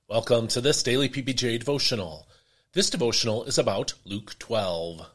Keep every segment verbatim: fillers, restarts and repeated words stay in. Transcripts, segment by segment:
Welcome to this Daily P B J devotional. This devotional is about Luke twelve.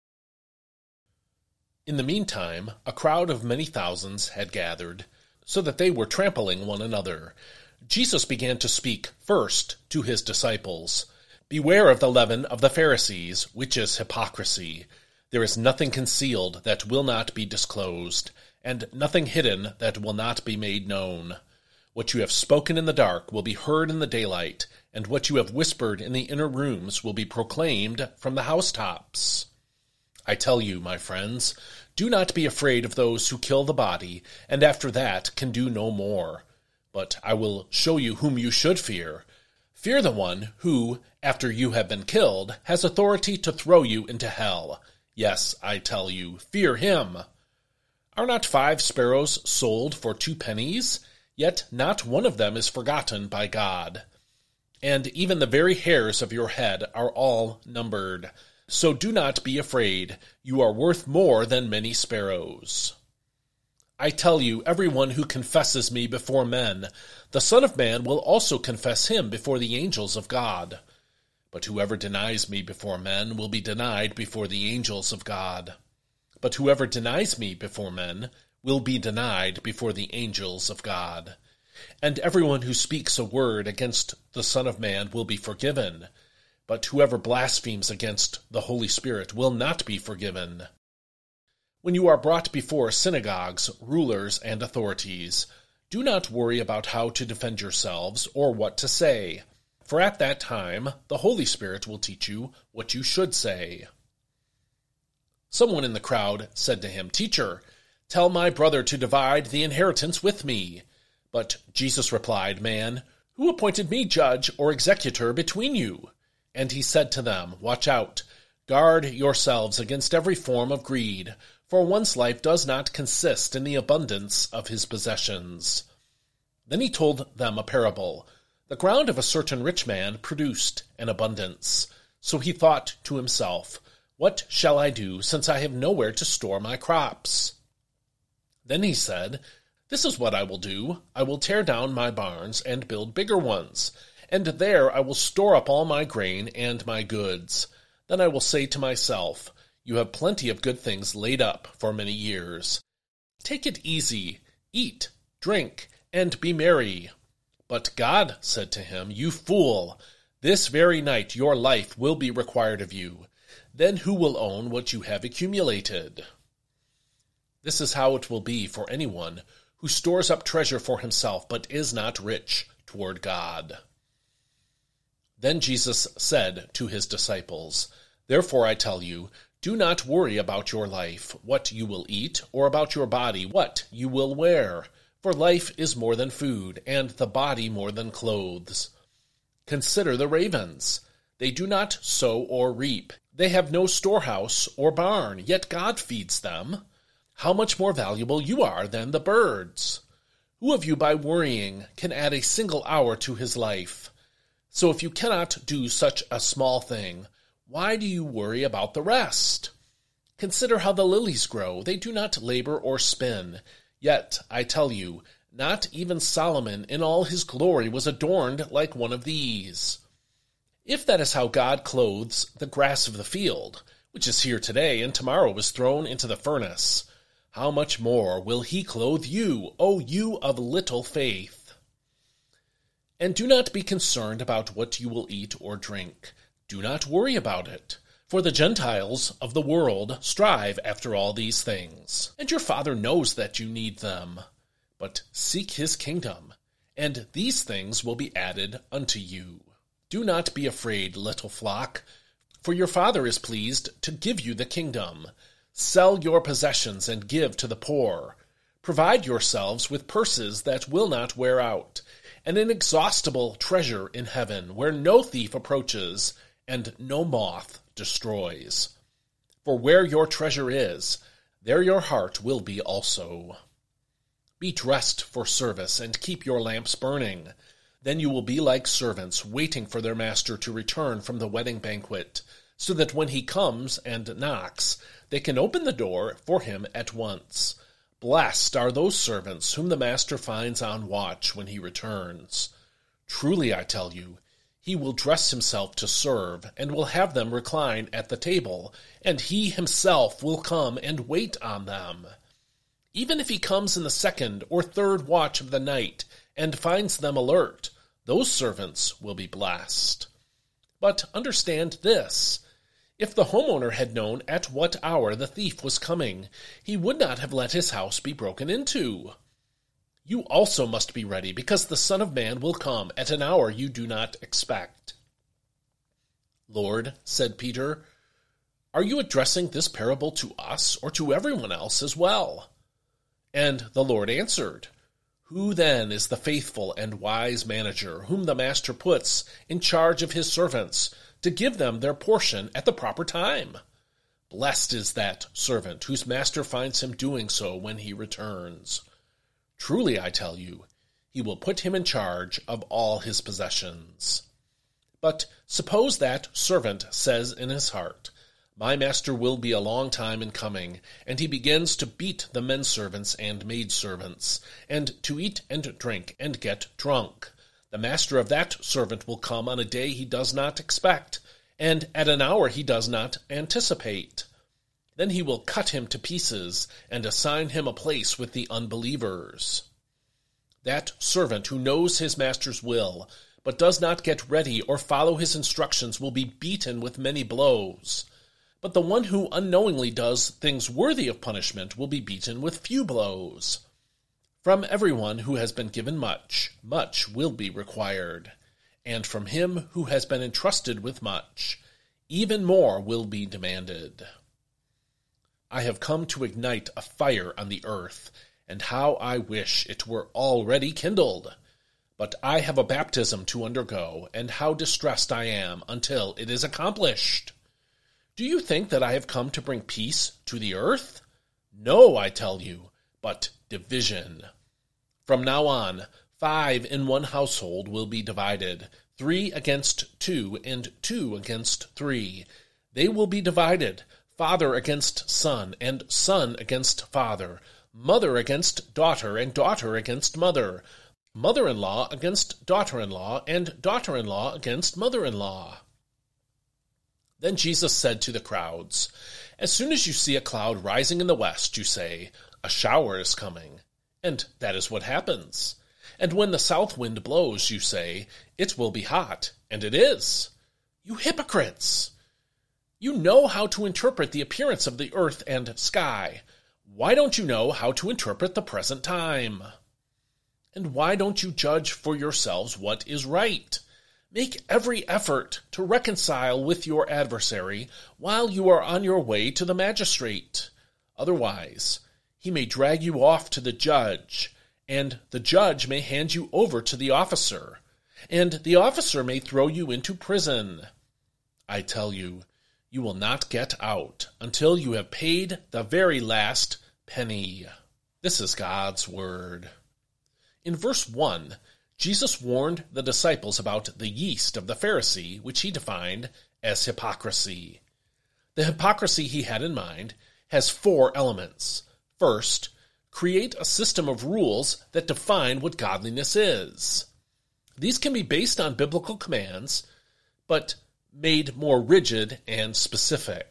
In the meantime, a crowd of many thousands had gathered, so that they were trampling one another. Jesus began to speak first to his disciples. Beware of the leaven of the Pharisees, which is hypocrisy. There is nothing concealed that will not be disclosed, and nothing hidden that will not be made known. What you have spoken in the dark will be heard in the daylight, and what you have whispered in the inner rooms will be proclaimed from the housetops. I tell you, my friends, do not be afraid of those who kill the body, and after that can do no more. But I will show you whom you should fear. Fear the one who, after you have been killed, has authority to throw you into hell. Yes, I tell you, fear him. Are not five sparrows sold for two pennies? Yet not one of them is forgotten by God. And even the very hairs of your head are all numbered. So do not be afraid. You are worth more than many sparrows. I tell you, everyone who confesses me before men, the Son of Man will also confess him before the angels of God. But whoever denies me before men will be denied before the angels of God. But whoever denies me before men will be denied before the angels of God. And everyone who speaks a word against the Son of Man will be forgiven, but whoever blasphemes against the Holy Spirit will not be forgiven. When you are brought before synagogues, rulers, and authorities, do not worry about how to defend yourselves or what to say, for at that time the Holy Spirit will teach you what you should say. Someone in the crowd said to him, "Teacher, tell my brother to divide the inheritance with me." But Jesus replied, "Man, who appointed me judge or executor between you?" And he said to them, "Watch out. Guard yourselves against every form of greed, for one's life does not consist in the abundance of his possessions." Then he told them a parable. The ground of a certain rich man produced an abundance. So he thought to himself, "What shall I do, since I have nowhere to store my crops?" Then he said, "This is what I will do. I will tear down my barns and build bigger ones, and there I will store up all my grain and my goods. Then I will say to myself, you have plenty of good things laid up for many years. Take it easy, eat, drink, and be merry." But God said to him, "You fool, this very night your life will be required of you. Then who will own what you have accumulated?" This is how it will be for anyone who stores up treasure for himself but is not rich toward God. Then Jesus said to his disciples, "Therefore I tell you, do not worry about your life, what you will eat, or about your body, what you will wear. For life is more than food, and the body more than clothes. Consider the ravens. They do not sow or reap. They have no storehouse or barn, yet God feeds them. How much more valuable you are than the birds. Who of you by worrying can add a single hour to his life? So if you cannot do such a small thing, why do you worry about the rest? Consider how the lilies grow. They do not labor or spin. Yet, I tell you, not even Solomon in all his glory was adorned like one of these. If that is how God clothes the grass of the field, which is here today and tomorrow is thrown into the furnace, how much more will he clothe you, O you of little faith? And do not be concerned about what you will eat or drink. Do not worry about it, for the Gentiles of the world strive after all these things, and your Father knows that you need them. But seek his kingdom, and these things will be added unto you. Do not be afraid, little flock, for your Father is pleased to give you the kingdom. Sell your possessions and give to the poor. Provide yourselves with purses that will not wear out, and an inexhaustible treasure in heaven, where no thief approaches and no moth destroys. For where your treasure is, there your heart will be also. Be dressed for service and keep your lamps burning. Then you will be like servants waiting for their master to return from the wedding banquet, so that when he comes and knocks, they can open the door for him at once. Blessed are those servants whom the master finds on watch when he returns. Truly I tell you, he will dress himself to serve, and will have them recline at the table, and he himself will come and wait on them. Even if he comes in the second or third watch of the night, and finds them alert, those servants will be blessed. But understand this. If the homeowner had known at what hour the thief was coming, he would not have let his house be broken into. You also must be ready, because the Son of Man will come at an hour you do not expect. Lord, said Peter, are you addressing this parable to us or to everyone else as well? And the Lord answered, Who then is the faithful and wise manager whom the master puts in charge of his servants to give them their portion at the proper time? Blessed is that servant whose master finds him doing so when he returns. Truly, I tell you, he will put him in charge of all his possessions. But suppose that servant says in his heart, My master will be a long time in coming, and he begins to beat the menservants and maidservants, and to eat and drink and get drunk. The master of that servant will come on a day he does not expect, and at an hour he does not anticipate. Then he will cut him to pieces and assign him a place with the unbelievers. That servant who knows his master's will, but does not get ready or follow his instructions, will be beaten with many blows. But the one who unknowingly does things worthy of punishment will be beaten with few blows. From everyone who has been given much, much will be required. And from him who has been entrusted with much, even more will be demanded. I have come to ignite a fire on the earth, and how I wish it were already kindled. But I have a baptism to undergo, and how distressed I am until it is accomplished. Do you think that I have come to bring peace to the earth? No, I tell you, but division. From now on, five in one household will be divided, three against two, and two against three. They will be divided, father against son, and son against father, mother against daughter, and daughter against mother, mother-in-law against daughter-in-law, and daughter-in-law against mother-in-law. Then Jesus said to the crowds, As soon as you see a cloud rising in the west, you say, A shower is coming. And that is what happens. And when the south wind blows, you say, It will be hot. And it is. You hypocrites! You know how to interpret the appearance of the earth and sky. Why don't you know how to interpret the present time? And why don't you judge for yourselves what is right? Make every effort to reconcile with your adversary while you are on your way to the magistrate. Otherwise, he may drag you off to the judge, and the judge may hand you over to the officer, and the officer may throw you into prison. I tell you, you will not get out until you have paid the very last penny. This is God's word. In verse one, Jesus warned the disciples about the yeast of the Pharisee, which he defined as hypocrisy. The hypocrisy he had in mind has four elements. First, create a system of rules that define what godliness is. These can be based on biblical commands, but made more rigid and specific.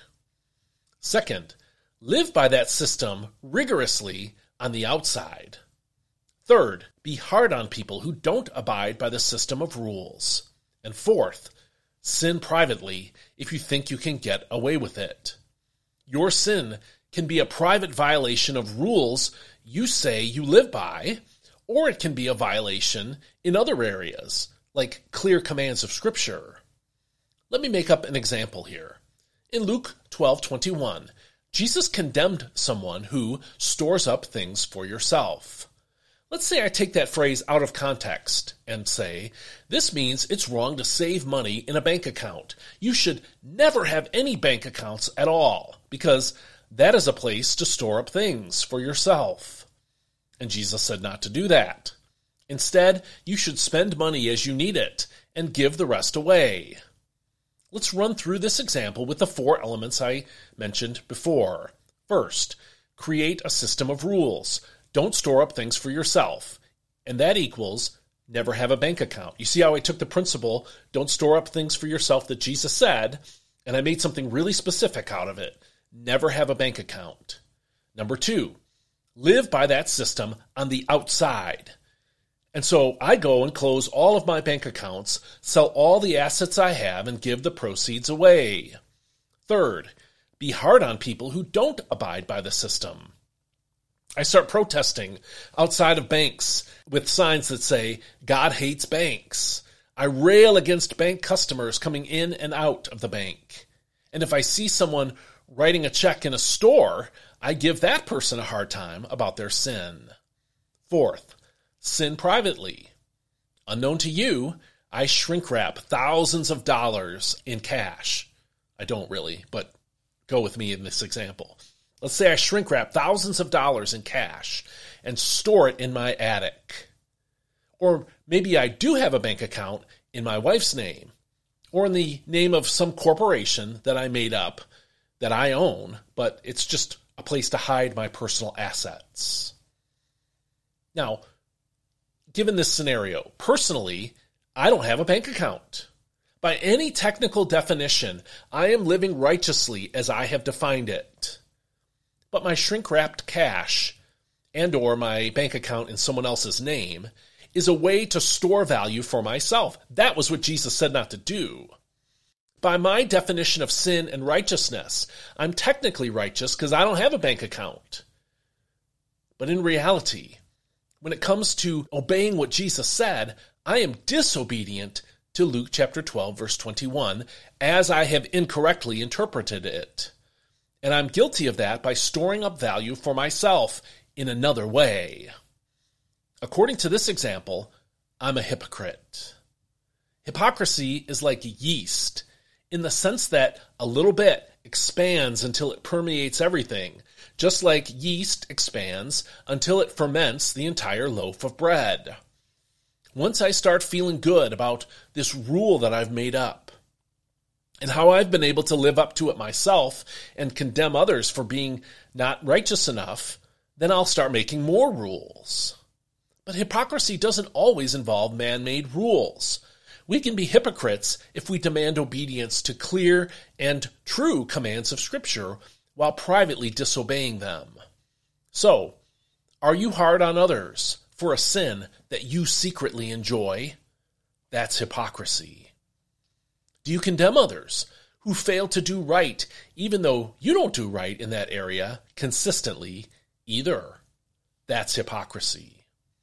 Second, live by that system rigorously on the outside. Third, be hard on people who don't abide by the system of rules. And fourth, sin privately if you think you can get away with it. Your sin can be a private violation of rules you say you live by, or it can be a violation in other areas, like clear commands of Scripture. Let me make up an example here. In Luke twelve twenty-one, Jesus condemned someone who stores up things for yourself. Let's say I take that phrase out of context and say, this means it's wrong to save money in a bank account. You should never have any bank accounts at all, because that is a place to store up things for yourself. And Jesus said not to do that. Instead, you should spend money as you need it and give the rest away. Let's run through this example with the four elements I mentioned before. First, create a system of rules. Don't store up things for yourself. And that equals never have a bank account. You see how I took the principle, don't store up things for yourself that Jesus said, and I made something really specific out of it. Never have a bank account. Number two, live by that system on the outside. And so I go and close all of my bank accounts, sell all the assets I have, and give the proceeds away. Third, be hard on people who don't abide by the system. I start protesting outside of banks with signs that say, God hates banks. I rail against bank customers coming in and out of the bank. And if I see someone writing a check in a store, I give that person a hard time about their sin. Fourth, sin privately. Unknown to you, I shrink wrap thousands of dollars in cash. I don't really, but go with me in this example. Let's say I shrink wrap thousands of dollars in cash and store it in my attic. Or maybe I do have a bank account in my wife's name or in the name of some corporation that I made up that I own, but it's just a place to hide my personal assets. Now, given this scenario, personally, I don't have a bank account. By any technical definition, I am living righteously as I have defined it. But my shrink-wrapped cash and or my bank account in someone else's name is a way to store value for myself. That was what Jesus said not to do. By my definition of sin and righteousness, I'm technically righteous because I don't have a bank account. But in reality, when it comes to obeying what Jesus said, I am disobedient to Luke chapter twelve, verse twenty-one, as I have incorrectly interpreted it. And I'm guilty of that by storing up value for myself in another way. According to this example, I'm a hypocrite. Hypocrisy is like yeast in the sense that a little bit expands until it permeates everything, just like yeast expands until it ferments the entire loaf of bread. Once I start feeling good about this rule that I've made up and how I've been able to live up to it myself and condemn others for being not righteous enough, then I'll start making more rules. But hypocrisy doesn't always involve man-made rules. We can be hypocrites if we demand obedience to clear and true commands of Scripture while privately disobeying them. So, are you hard on others for a sin that you secretly enjoy? That's hypocrisy. Do you condemn others who fail to do right even though you don't do right in that area consistently either? That's hypocrisy.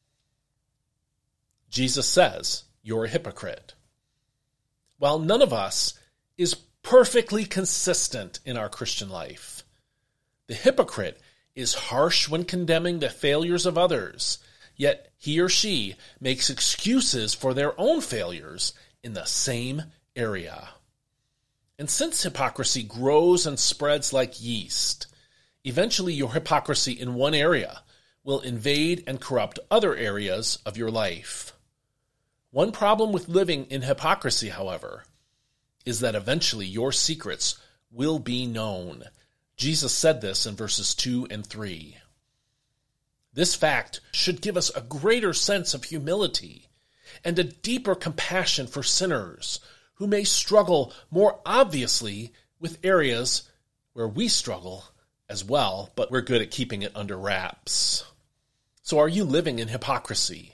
Jesus says, you're a hypocrite. While none of us is perfectly consistent in our Christian life, the hypocrite is harsh when condemning the failures of others, yet he or she makes excuses for their own failures in the same area. And since hypocrisy grows and spreads like yeast, eventually your hypocrisy in one area will invade and corrupt other areas of your life. One problem with living in hypocrisy, however, is that eventually your secrets will be known. Jesus said this in verses two and three. This fact should give us a greater sense of humility and a deeper compassion for sinners who may struggle more obviously with areas where we struggle as well, but we're good at keeping it under wraps. So are you living in hypocrisy?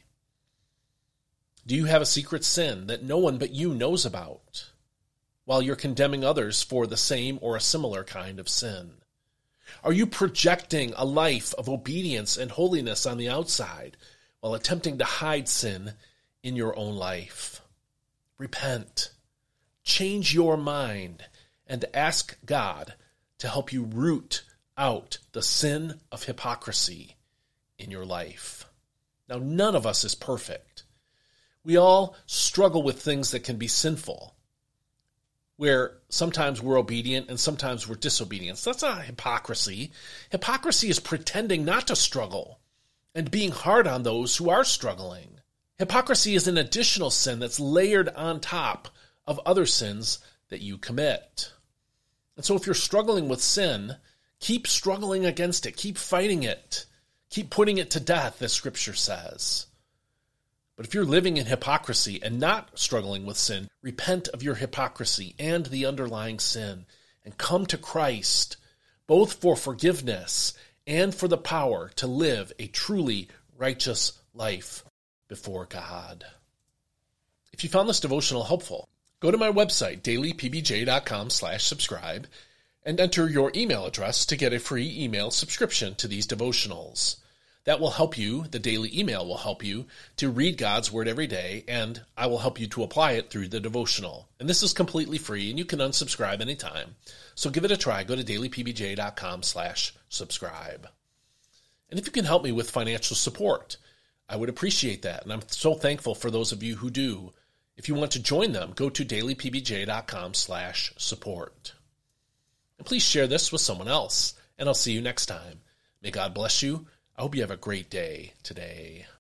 Do you have a secret sin that no one but you knows about, while you're condemning others for the same or a similar kind of sin? Are you projecting a life of obedience and holiness on the outside while attempting to hide sin in your own life? Repent, change your mind, and ask God to help you root out the sin of hypocrisy in your life. Now, none of us is perfect. We all struggle with things that can be sinful, where sometimes we're obedient and sometimes we're disobedient. So that's not hypocrisy. Hypocrisy is pretending not to struggle and being hard on those who are struggling. Hypocrisy is an additional sin that's layered on top of other sins that you commit. And so if you're struggling with sin, keep struggling against it. Keep fighting it. Keep putting it to death, as Scripture says. But if you're living in hypocrisy and not struggling with sin, repent of your hypocrisy and the underlying sin and come to Christ, both for forgiveness and for the power to live a truly righteous life before God. If you found this devotional helpful, go to my website, daily p b j dot com slash subscribe, and enter your email address to get a free email subscription to these devotionals. That will help you, the daily email will help you to read God's Word every day, and I will help you to apply it through the devotional. And this is completely free, and you can unsubscribe anytime. So give it a try. Go to daily p b j dot com slash subscribe. And if you can help me with financial support, I would appreciate that, and I'm so thankful for those of you who do. If you want to join them, go to daily p b j dot com slash support. And please share this with someone else, and I'll see you next time. May God bless you. I hope you have a great day today.